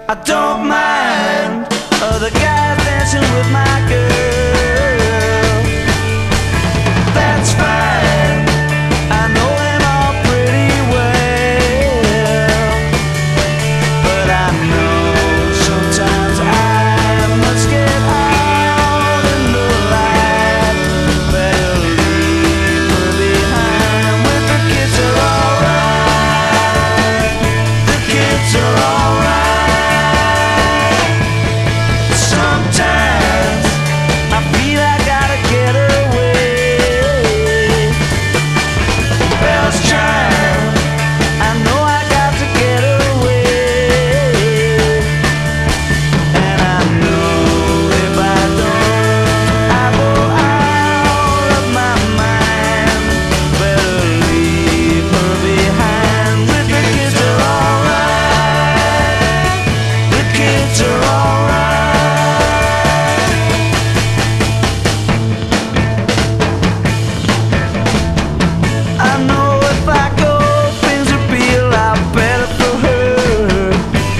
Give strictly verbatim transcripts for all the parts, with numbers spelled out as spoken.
I don't mind other guys dancing with my girl. That's fine, I know them all pretty well. But I know sometimes I must get out in the light. Better leave her behind with the kids are alright. The kids are alright. Sometimes I feel I gotta get away. Bells chime, I know I got to get away. And I know if I don't, I go out of my mind. Better leave her behind with the kids are alright. The kids are alright. I know if I go, things would be a lot better for her.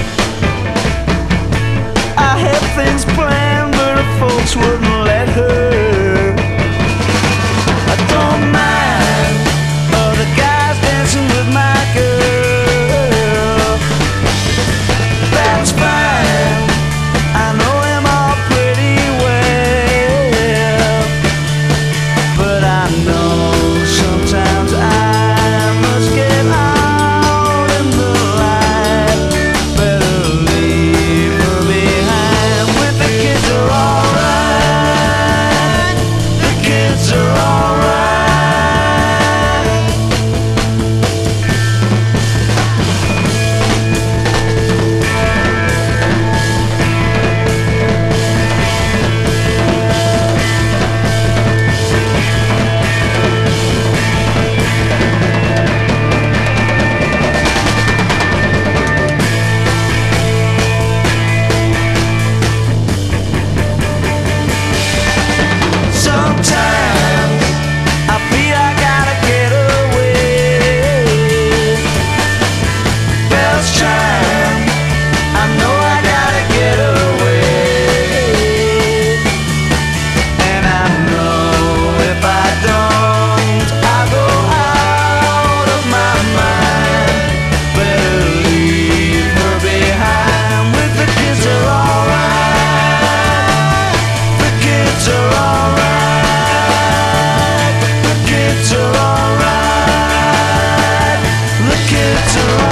I had things planned, but her folks wouldn't let her. I don't mind other guys dancing with my girl. That's fine, I know them all pretty well. But I know sometimes I must get out in the light. Better leave her behind with the kids are alright. The kids are alright. Sometimes I feel I gotta get away. Bells chime, I know I gotta get away. And I know if I don't, I go out of my mind. Better leave her behind with the kids are alright. The kids are alright. The kids are alright. The kids are alright.